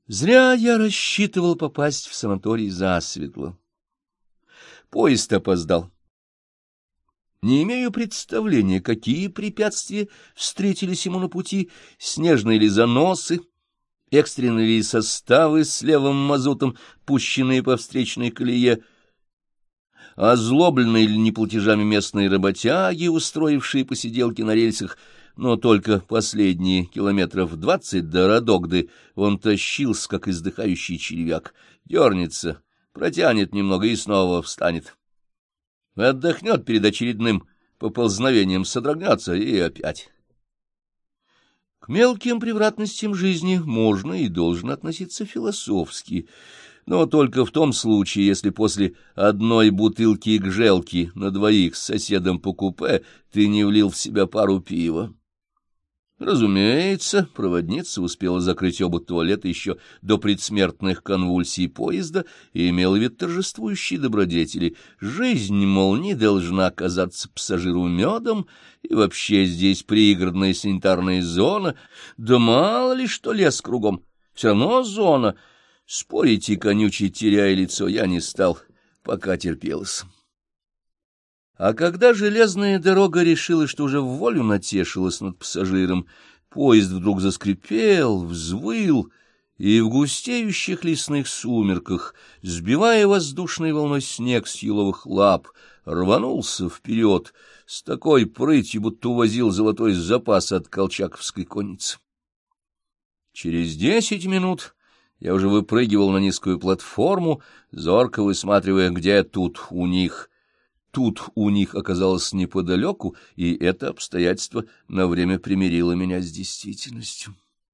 Зря я рассчитывал попасть в санаторий засветло. Поезд опоздал. Не имею представления, какие препятствия встретились ему на пути, снежные ли заносы, экстренные ли составы с левым мазутом, пущенные по встречной колее, озлобленные ли неплатежами местные работяги, устроившие посиделки на рельсах, но только последние километров 20 до Родогды он тащился, как издыхающий червяк, дернется, протянет немного и снова встанет. Отдохнет перед очередным поползновением, содрогнется и опять. К мелким превратностям жизни можно и должно относиться философски, но только в том случае, если после одной бутылки гжелки на двоих с соседом по купе ты не влил в себя пару пива. Разумеется, проводница успела закрыть оба туалета еще до предсмертных конвульсий поезда и имела вид торжествующей добродетели. Жизнь, мол, не должна казаться пассажиру медом, и вообще здесь пригородная санитарная зона, да мало ли что лес кругом, все равно зона. Спорить и конючить, теряя лицо, я не стал, пока терпелось. А когда железная дорога решила, что уже вволю натешилась над пассажиром, поезд вдруг заскрипел, взвыл, и в густеющих лесных сумерках, сбивая воздушной волной снег с еловых лап, рванулся вперед с такой прытью, будто увозил золотой запас от колчаковской конницы. Через 10 минут я уже выпрыгивал на низкую платформу, зорко высматривая, где тут у них. Тут у них оказалось неподалеку, и это обстоятельство на время примирило меня с действительностью.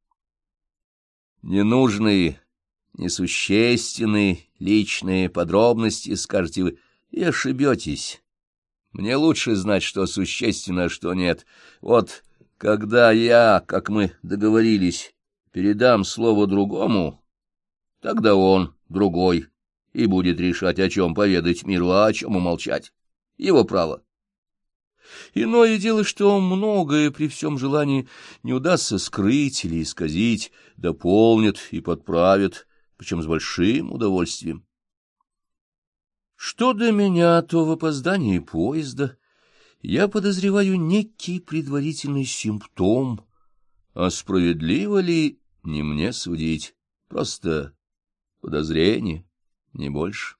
Ненужные, несущественные личные подробности, скажете вы, и ошибетесь. Мне лучше знать, что существенно, а что нет. Вот когда я, как мы договорились, передам слово другому, тогда он, другой, и будет решать, о чем поведать миру, а о чем умолчать. Его право. Иное дело, что многое при всем желании не удастся скрыть или исказить, дополнят и подправят, причем с большим удовольствием. Что до меня, то в опоздании поезда я подозреваю некий предварительный симптом, а справедливо ли, не мне судить, просто подозрение, не больше.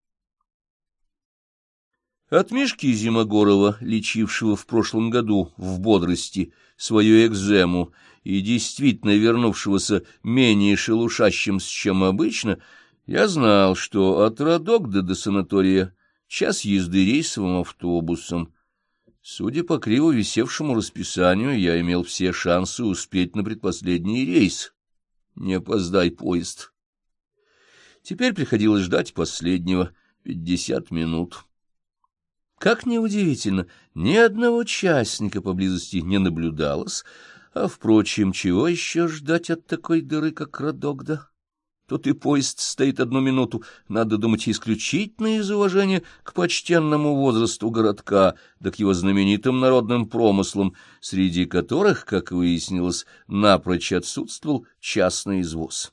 От Мишки Зимогорова, лечившего в прошлом году в бодрости свою экзему и действительно вернувшегося менее шелушащим, чем обычно, я знал, что от Родогды до санатория час езды рейсовым автобусом. Судя по криво висевшему расписанию, я имел все шансы успеть на предпоследний рейс. Не опоздай, поезд. Теперь приходилось ждать последнего, 50 минут. Как ни удивительно, ни одного частника поблизости не наблюдалось, а, впрочем, чего еще ждать от такой дыры, как Родогда? Тут и поезд стоит 1 минуту, надо думать, исключительно из уважения к почтенному возрасту городка, да к его знаменитым народным промыслам, среди которых, как выяснилось, напрочь отсутствовал частный извоз.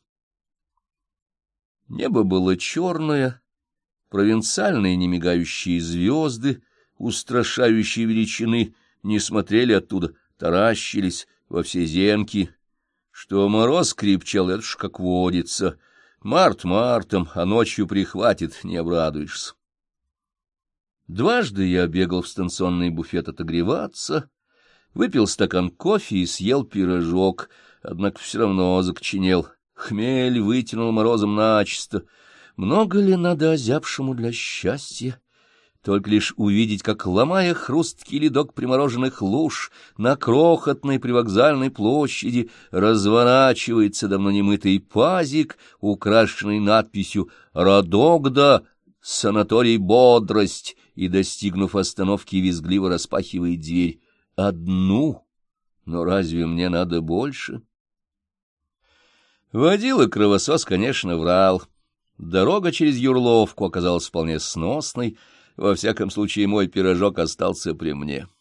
Небо было черное, провинциальные немигающие звезды, устрашающие величины, не смотрели оттуда, таращились во все зенки. Что мороз крепчал, это ж как водится. Март мартом, а ночью прихватит, не обрадуешься. Дважды я бегал в станционный буфет отогреваться, выпил стакан кофе и съел пирожок, однако все равно закоченел. Хмель вытянул морозом начисто. Много ли надо озябшему для счастья? Только лишь увидеть, как, ломая хрусткий ледок примороженных луж, на крохотной привокзальной площади разворачивается давно немытый пазик, украшенный надписью «Родогда, санаторий бодрость», и, достигнув остановки, визгливо распахивает дверь. Одну? Но разве мне надо больше? Водила-кровосос, конечно, врал. Дорога через Юрловку оказалась вполне сносной, во всяком случае мой пирожок остался при мне.